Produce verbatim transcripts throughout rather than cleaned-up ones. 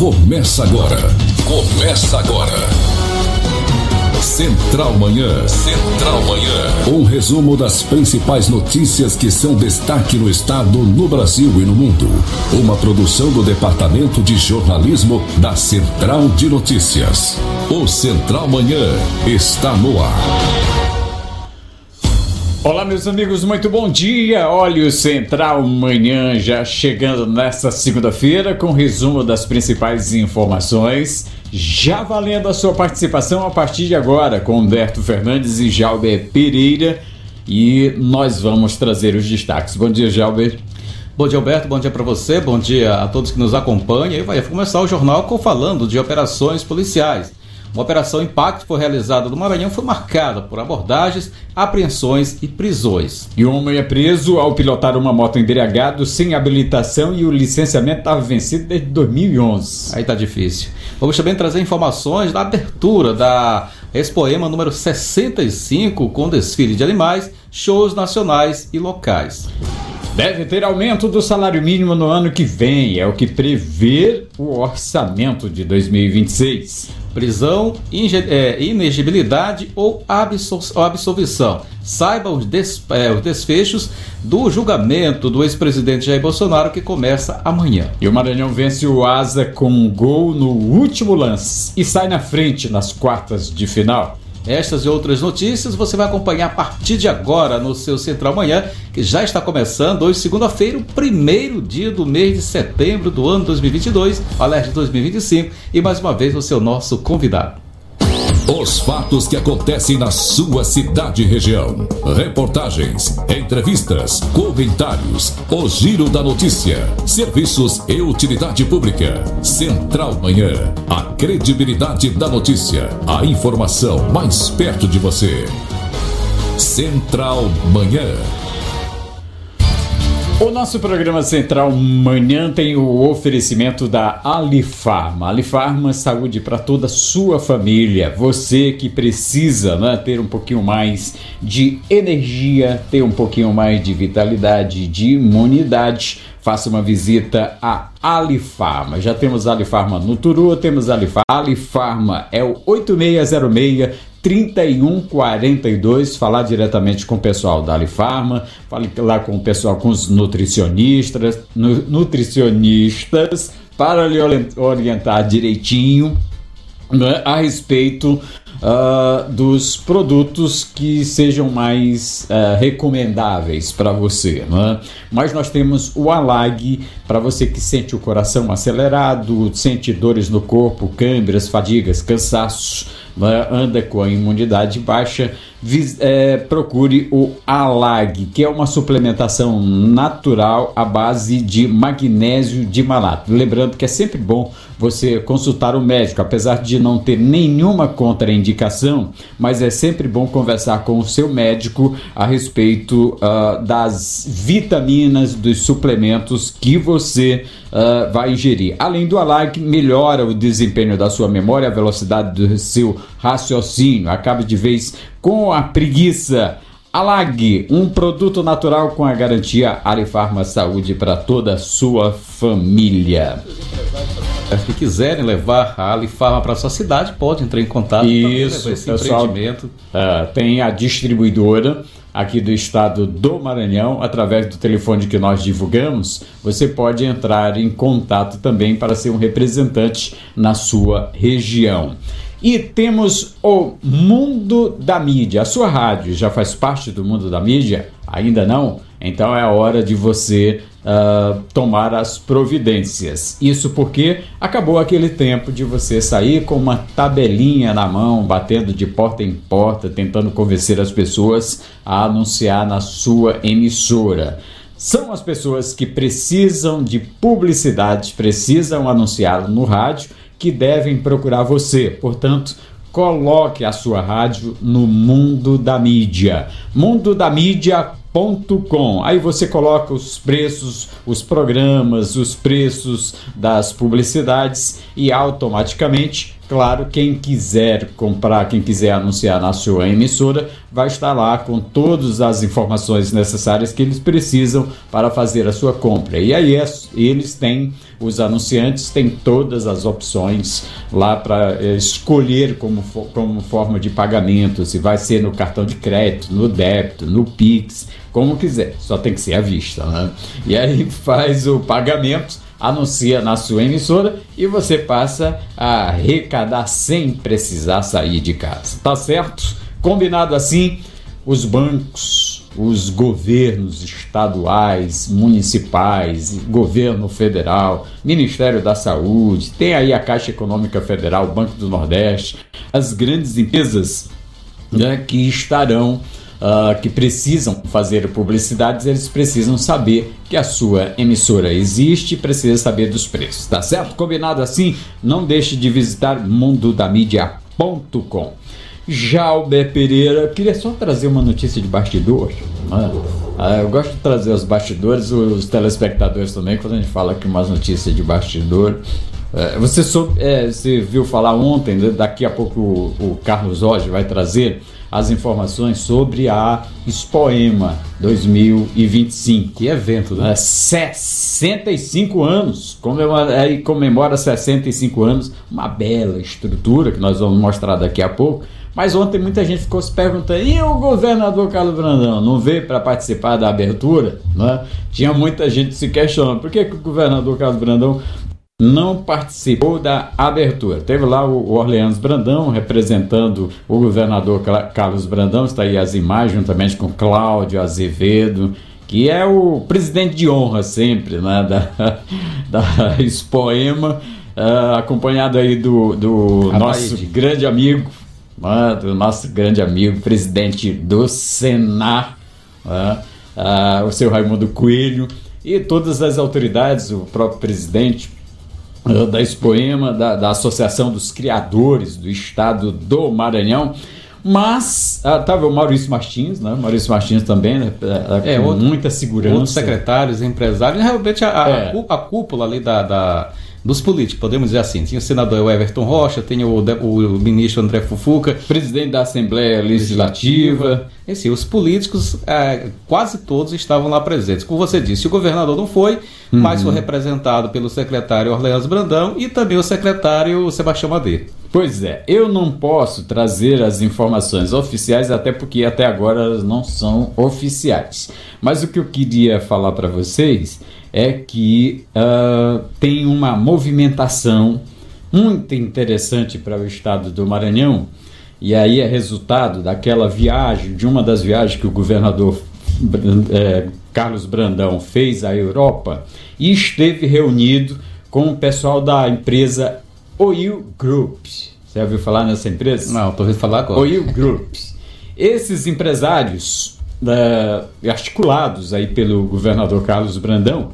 Começa agora. Começa agora. Central Manhã. Central Manhã. Um resumo das principais notícias que são destaque no estado, no Brasil e no mundo. Uma produção do Departamento de Jornalismo da Central de Notícias. O Central Manhã está no ar. Olá, meus amigos, muito bom dia. Olha o Central Manhã já chegando nesta segunda-feira com resumo das principais informações. Já valendo a sua participação a partir de agora com Humberto Fernandes e Jalber Pereira. E nós vamos trazer os destaques. Bom dia, Jalber. Bom dia, Alberto, bom dia para você, bom dia a todos que nos acompanham. E vai começar o jornal falando de operações policiais. Uma operação Impacto foi realizada no Maranhão, foi marcada por abordagens, apreensões e prisões. E um homem é preso ao pilotar uma moto embriagado sem habilitação e o licenciamento estava vencido desde dois mil e onze. Aí tá difícil. Vamos também trazer informações da abertura da Expoema número sessenta e cinco com desfile de animais, shows nacionais e locais. Deve ter aumento do salário mínimo no ano que vem, é o que prevê o orçamento de dois mil e vinte e seis. Prisão, inegibilidade ou absolvição. Saiba os, des, é, os desfechos do julgamento do ex-presidente Jair Bolsonaro, que começa amanhã. E o Maranhão vence o Asa com um gol no último lance e sai na frente nas quartas de final. Estas e outras notícias você vai acompanhar a partir de agora no seu Central Manhã, que já está começando hoje, segunda-feira, o primeiro dia do mês de setembro do ano dois mil e vinte e dois, aliás, de dois mil e vinte e cinco, e mais uma vez você é o nosso convidado. Os fatos que acontecem na sua cidade e região. Reportagens, entrevistas, comentários, o giro da notícia, serviços e utilidade pública. Central Manhã, a credibilidade da notícia, a informação mais perto de você. Central Manhã. O nosso programa Central Manhã tem o oferecimento da Alifarma. Alifarma, saúde para toda a sua família. Você que precisa, né, ter um pouquinho mais de energia, ter um pouquinho mais de vitalidade, de imunidade, faça uma visita à Alifarma. Já temos Alifarma no Turua, temos Alifarma. Alifarma é o oito seis zero seis, trinta e um quarenta e dois, falar diretamente com o pessoal da Alifarma, fale lá com o pessoal, com os nutricionistas, nu, nutricionistas, para lhe orientar direitinho, né, a respeito uh, dos produtos que sejam mais uh, recomendáveis para você, né? Mas nós temos o Alag para você que sente o coração acelerado, sente dores no corpo, câimbras, fadigas, cansaço, né, anda com a imunidade baixa, vis, é, procure o Alag, que é uma suplementação natural à base de magnésio de malato. Lembrando que é sempre bom você consultar o médico, apesar de não ter nenhuma contraindicação, mas é sempre bom conversar com o seu médico a respeito uh, das vitaminas, dos suplementos que você uh, vai ingerir. Além do Alag, melhora o desempenho da sua memória, a velocidade do seu raciocínio, acaba de vez com a preguiça. Alag, um produto natural com a garantia Alifarma Saúde para toda a sua família. Se quiserem levar a Alifarma para a sua cidade, pode entrar em contato. Isso, esse pessoal, empreendimento. Uh, tem a distribuidora aqui do estado do Maranhão, através do telefone que nós divulgamos, você pode entrar em contato também para ser um representante na sua região. E temos o Mundo da Mídia. A sua rádio já faz parte do Mundo da Mídia? Ainda não? Então é a hora de você uh, tomar as providências. Isso porque acabou aquele tempo de você sair com uma tabelinha na mão, batendo de porta em porta, tentando convencer as pessoas a anunciar na sua emissora. São as pessoas que precisam de publicidade, precisam anunciar no rádio, que devem procurar você. Portanto, coloque a sua rádio no Mundo da Mídia. mundo da mídia ponto com. Aí você coloca os preços, os programas, os preços das publicidades e automaticamente claro, quem quiser comprar, quem quiser anunciar na sua emissora, vai estar lá com todas as informações necessárias que eles precisam para fazer a sua compra. E aí eles têm, os anunciantes têm todas as opções lá para é, escolher como, como forma de pagamento, se vai ser no cartão de crédito, no débito, no Pix, como quiser, só tem que ser à vista, né? E aí faz o pagamento, anuncia na sua emissora e você passa a arrecadar sem precisar sair de casa, tá certo? Combinado assim, os bancos, os governos estaduais, municipais, governo federal, Ministério da Saúde, tem aí a Caixa Econômica Federal, Banco do Nordeste, as grandes empresas, né, que estarão Uh, que precisam fazer publicidades, eles precisam saber que a sua emissora existe e precisa saber dos preços, tá certo? Combinado assim? Não deixe de visitar mundo da mídia ponto com. Jalber Pereira, queria só trazer uma notícia de bastidor. Ah, ah, eu gosto de trazer os bastidores, os telespectadores também, quando a gente fala aqui umas notícias de bastidor. É, você, soube, é, você viu falar ontem, daqui a pouco o, o Carlos Roger vai trazer as informações sobre a Expoema dois mil e vinte e cinco. Que evento, né? É, sessenta e cinco anos, comemora, aí comemora sessenta e cinco anos, uma bela estrutura que nós vamos mostrar daqui a pouco. Mas ontem muita gente ficou se perguntando, e o governador Carlos Brandão não veio para participar da abertura? Né? Tinha muita gente se questionando, por que, que o governador Carlos Brandão não participou da abertura? Teve lá o Orleans Brandão representando o governador Carlos Brandão, está aí as imagens juntamente com Cláudio Azevedo, que é o presidente de honra sempre, né, da, da Expoema, uh, acompanhado aí do, do nosso grande amigo, uh, do nosso grande amigo, presidente do Senar, uh, uh, o seu Raimundo Coelho, e todas as autoridades, o próprio presidente da Expoema, da, da Associação dos Criadores do Estado do Maranhão, mas estava ah, o Maurício Martins, né? Maurício Martins também, né? É, com outro, muita segurança. Outros secretários, empresários, realmente a, é. a, a cúpula ali da, da, dos políticos, podemos dizer assim. Tinha o senador Everton Rocha, tem o, o ministro André Fufuca, presidente da Assembleia Legislativa. Esse, os políticos, é, quase todos estavam lá presentes. Como você disse, o governador não foi, uhum. mas foi representado pelo secretário Orleans Brandão e também o secretário Sebastião Madeira. Pois é, eu não posso trazer as informações oficiais, até porque até agora elas não são oficiais. Mas o que eu queria falar para vocês é que uh, tem uma movimentação muito interessante para o estado do Maranhão, e aí é resultado daquela viagem, de uma das viagens que o governador é, Carlos Brandão fez à Europa e esteve reunido com o pessoal da empresa Oil Group. Você já ouviu falar nessa empresa? Não, estou ouvindo falar agora. Oil Group. Esses empresários uh, articulados aí pelo governador Carlos Brandão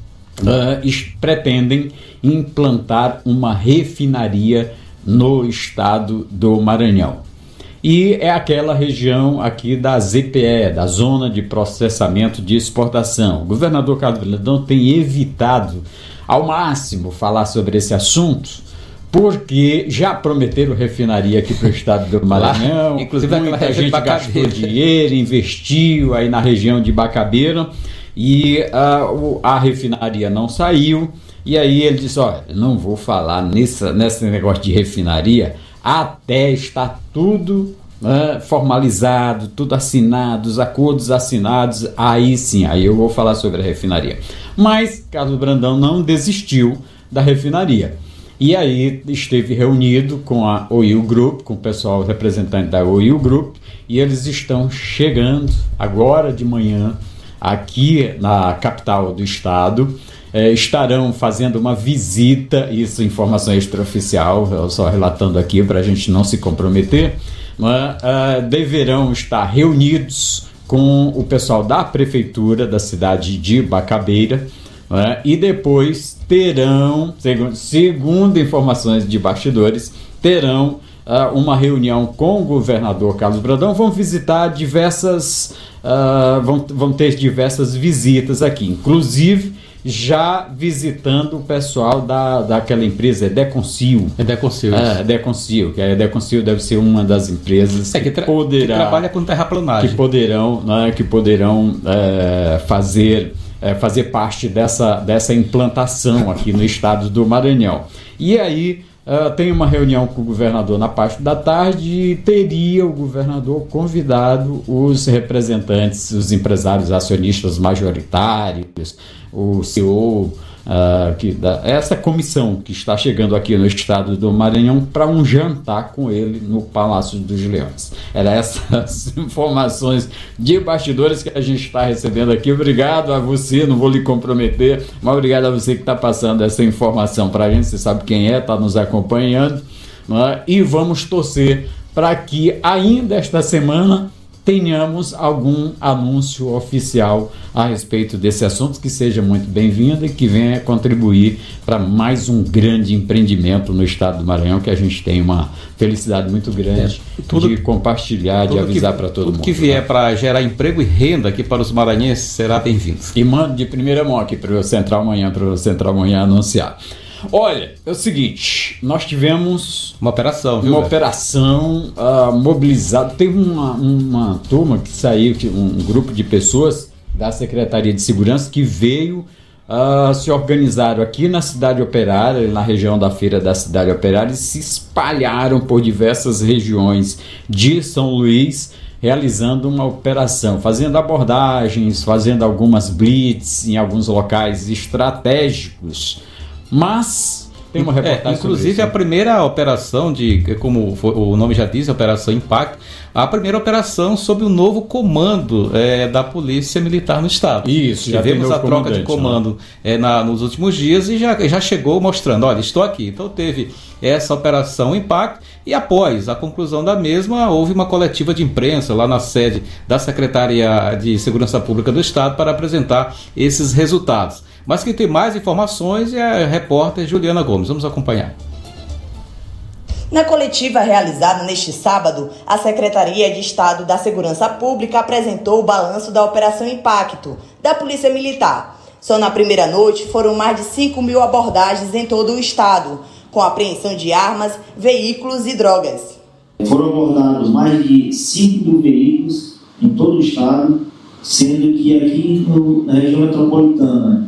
uh, pretendem implantar uma refinaria no estado do Maranhão. E é aquela região aqui da Z P E, da Zona de Processamento de Exportação. O governador Carlos Brandão tem evitado ao máximo falar sobre esse assunto, porque já prometeram refinaria aqui para o estado do Maranhão. Lá, inclusive muita gente gastou dinheiro, investiu aí na região de Bacabeira e uh, a refinaria não saiu. E aí ele disse, olha, não vou falar nessa, nesse negócio de refinaria até estar tudo uh, formalizado, tudo assinado, os acordos assinados, aí sim, aí eu vou falar sobre a refinaria. Mas Carlos Brandão não desistiu da refinaria. E aí esteve reunido com a Oil Group, com o pessoal representante da Oil Group, e eles estão chegando agora de manhã aqui na capital do estado. É, estarão fazendo uma visita, isso informação extraoficial, eu só relatando aqui para a gente não se comprometer, mas, uh, deverão estar reunidos com o pessoal da prefeitura da cidade de Bacabeira, uh, e depois terão, segundo, segundo informações de bastidores, terão uh, uma reunião com o governador Carlos Brandão, vão visitar diversas, uh, vão, vão ter diversas visitas aqui, inclusive já visitando o pessoal da, daquela empresa, Edeconcil. Edeconcil. É, Edeconcil, que a Edeconcil deve ser uma das empresas é, que, tra que, poderá, que trabalha com terraplanagem. Que poderão, né, que poderão é, fazer, é, fazer parte dessa, dessa implantação aqui no estado do Maranhão. E aí uh, tem uma reunião com o governador na parte da tarde e teria o governador convidado os representantes, os empresários acionistas majoritários, o C E O, uh, que, da, essa comissão que está chegando aqui no estado do Maranhão para um jantar com ele no Palácio dos Leões. Era essas informações de bastidores que a gente está recebendo aqui. Obrigado a você, não vou lhe comprometer, mas obrigado a você que está passando essa informação para a gente. Você sabe quem é, está nos acompanhando, não é? E vamos torcer para que ainda esta semana tenhamos algum anúncio oficial a respeito desse assunto, que seja muito bem-vindo e que venha contribuir para mais um grande empreendimento no estado do Maranhão, que a gente tem uma felicidade muito grande é, tudo, de compartilhar, de avisar para todo tudo mundo. Tudo que vier, né, para gerar emprego e renda aqui para os maranhenses será bem-vindo. E mando de primeira mão aqui para o Central Manhã, para o Central Manhã anunciar. Olha, é o seguinte, nós tivemos uma operação, viu, uma velho? operação uh, mobilizada. Teve uma, uma turma que saiu, um grupo de pessoas da Secretaria de Segurança que veio uh, se organizaram aqui na Cidade Operária, na região da Feira da Cidade Operária, e se espalharam por diversas regiões de São Luís, realizando uma operação, fazendo abordagens, fazendo algumas blitz em alguns locais estratégicos. Mas tem uma reportagem. É, inclusive a primeira operação de, como o nome já diz, a Operação Impacto, a primeira operação sob o novo comando é, da Polícia Militar no estado. Isso, já tivemos a troca de comando, né? é, na, nos últimos dias e já, já chegou mostrando, olha, estou aqui. Então teve essa Operação Impacto e após a conclusão da mesma houve uma coletiva de imprensa lá na sede da Secretaria de Segurança Pública do Estado para apresentar esses resultados. Mas quem tem mais informações é a repórter Juliana Gomes. Vamos acompanhar. Na coletiva realizada neste sábado, a Secretaria de Estado da Segurança Pública apresentou o balanço da Operação Impacto da Polícia Militar. Só na primeira noite foram mais de cinco mil abordagens em todo o estado, com apreensão de armas, veículos e drogas. Foram abordados mais de cinco mil veículos em todo o estado, sendo que aqui no, na região metropolitana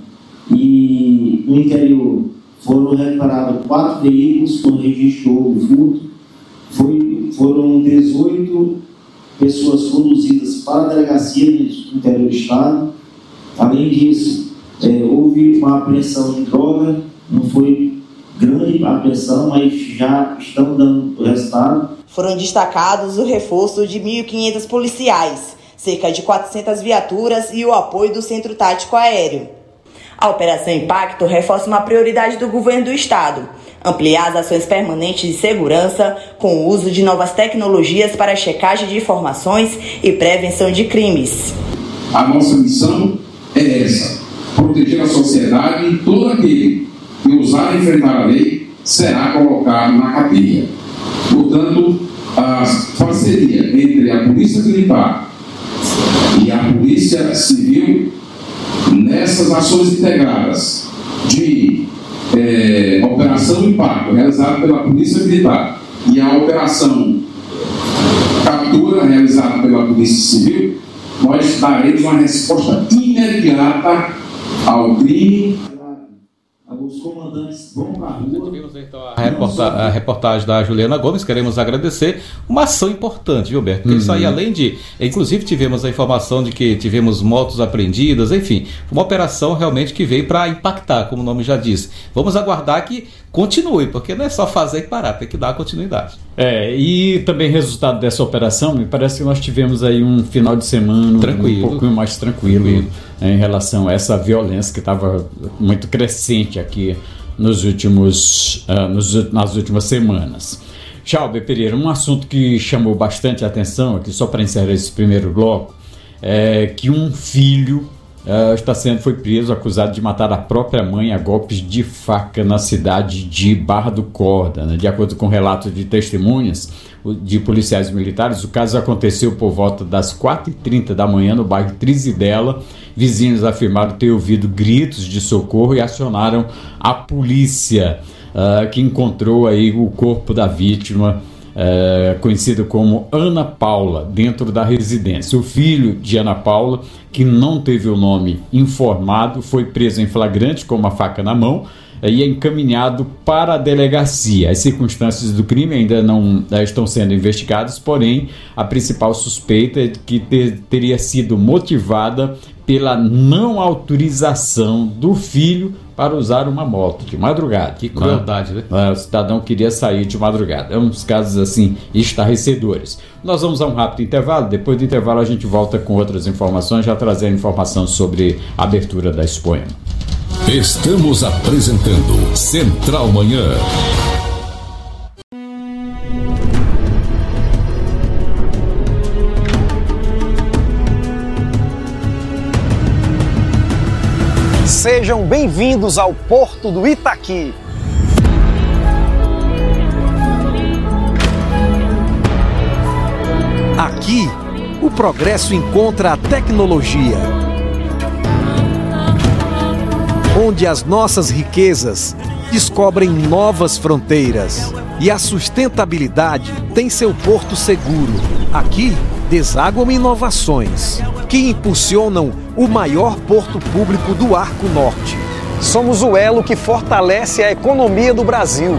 e no interior foram recuperados quatro veículos com registro de furto. Foi, foram dezoito pessoas conduzidas para a delegacia no interior do estado. Além disso, é, houve uma apreensão de droga, não foi grande a apreensão, mas já estão dando o resultado. Foram destacados o reforço de mil e quinhentos policiais, cerca de quatrocentas viaturas e o apoio do Centro Tático Aéreo. A Operação Impacto reforça uma prioridade do governo do estado: ampliar as ações permanentes de segurança com o uso de novas tecnologias para checagem de informações e prevenção de crimes. A nossa missão é essa: proteger a sociedade, e todo aquele que ousar enfrentar a lei será colocado na cadeia. Portanto, a parceria entre a Polícia Militar e a Polícia Civil nessas ações integradas de é, Operação Impacto, realizada pela Polícia Militar, e a Operação Captura, realizada pela Polícia Civil, nós daremos uma resposta imediata ao crime. Os comandantes vão para a rua. Tivemos então a, reporta a reportagem da Juliana Gomes. Queremos agradecer. Uma ação importante, viu, Berto? Porque uhum. isso aí, além de... Inclusive tivemos a informação de que tivemos motos apreendidas, enfim. Uma operação realmente que veio para impactar, como o nome já diz. Vamos aguardar que continue, porque não é só fazer e parar, tem que dar continuidade. É, e também resultado dessa operação, me parece que nós tivemos aí um final de semana tranquilo, um pouquinho mais tranquilo, tranquilo. Em relação a essa violência que estava muito crescente aqui nos últimos, uh, nos, nas últimas semanas. Chalber Pereira, um assunto que chamou bastante a atenção aqui, só para encerrar esse primeiro bloco, é que um filho uh, está sendo, foi preso, acusado de matar a própria mãe a golpes de faca na cidade de Barra do Corda. Né? De acordo com relatos de testemunhas, de policiais militares. O caso aconteceu por volta das quatro e trinta da manhã no bairro Trizidela. Vizinhos afirmaram ter ouvido gritos de socorro e acionaram a polícia, uh, que encontrou aí o corpo da vítima, uh, conhecida como Ana Paula, dentro da residência. O filho de Ana Paula, que não teve o nome informado, foi preso em flagrante com uma faca na mão e é encaminhado para a delegacia. As circunstâncias do crime ainda não estão sendo investigadas, porém a principal suspeita é que ter, teria sido motivada pela não autorização do filho para usar uma moto de madrugada. Que crueldade, né? O cidadão queria sair de madrugada. É um dos casos assim estarrecedores. Nós vamos a um rápido intervalo. Depois do intervalo a gente volta com outras informações, já trazendo informação sobre a abertura da Expoema. Estamos apresentando Central Manhã. Sejam bem-vindos ao Porto do Itaqui. Aqui, o progresso encontra a tecnologia, onde as nossas riquezas descobrem novas fronteiras e a sustentabilidade tem seu porto seguro. Aqui, desaguam inovações que impulsionam o maior porto público do Arco Norte. Somos o elo que fortalece a economia do Brasil.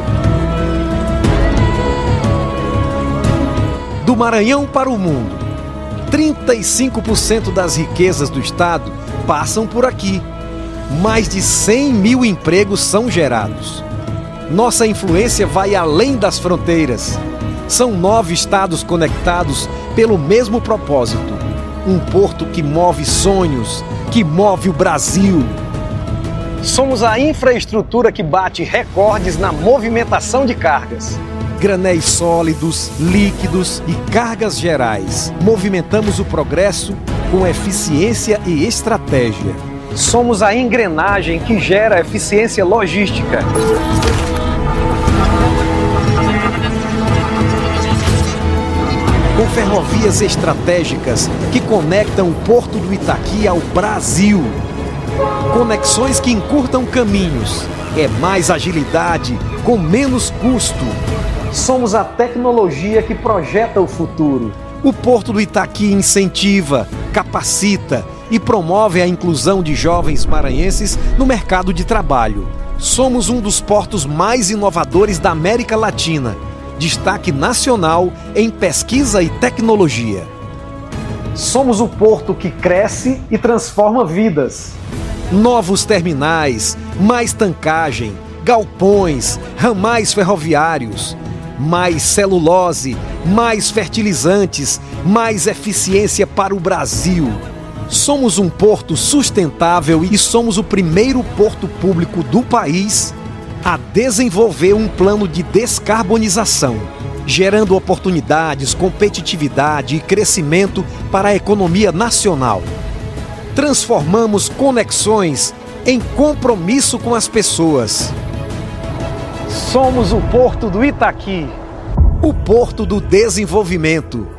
Do Maranhão para o mundo, trinta e cinco por cento das riquezas do estado passam por aqui. Mais de cem mil empregos são gerados. Nossa influência vai além das fronteiras. São nove estados conectados pelo mesmo propósito. Um porto que move sonhos, que move o Brasil. Somos a infraestrutura que bate recordes na movimentação de cargas. Granéis sólidos, líquidos e cargas gerais. Movimentamos o progresso com eficiência e estratégia. Somos a engrenagem que gera eficiência logística. Com ferrovias estratégicas que conectam o Porto do Itaqui ao Brasil. Conexões que encurtam caminhos. É mais agilidade, com menos custo. Somos a tecnologia que projeta o futuro. O Porto do Itaqui incentiva, capacita e promove a inclusão de jovens maranhenses no mercado de trabalho. Somos um dos portos mais inovadores da América Latina. Destaque nacional em pesquisa e tecnologia. Somos o porto que cresce e transforma vidas. Novos terminais, mais tancagem, galpões, ramais ferroviários, mais celulose, mais fertilizantes, mais eficiência para o Brasil. Somos um porto sustentável e somos o primeiro porto público do país a desenvolver um plano de descarbonização, gerando oportunidades, competitividade e crescimento para a economia nacional. Transformamos conexões em compromisso com as pessoas. Somos o Porto do Itaqui, o Porto do Desenvolvimento.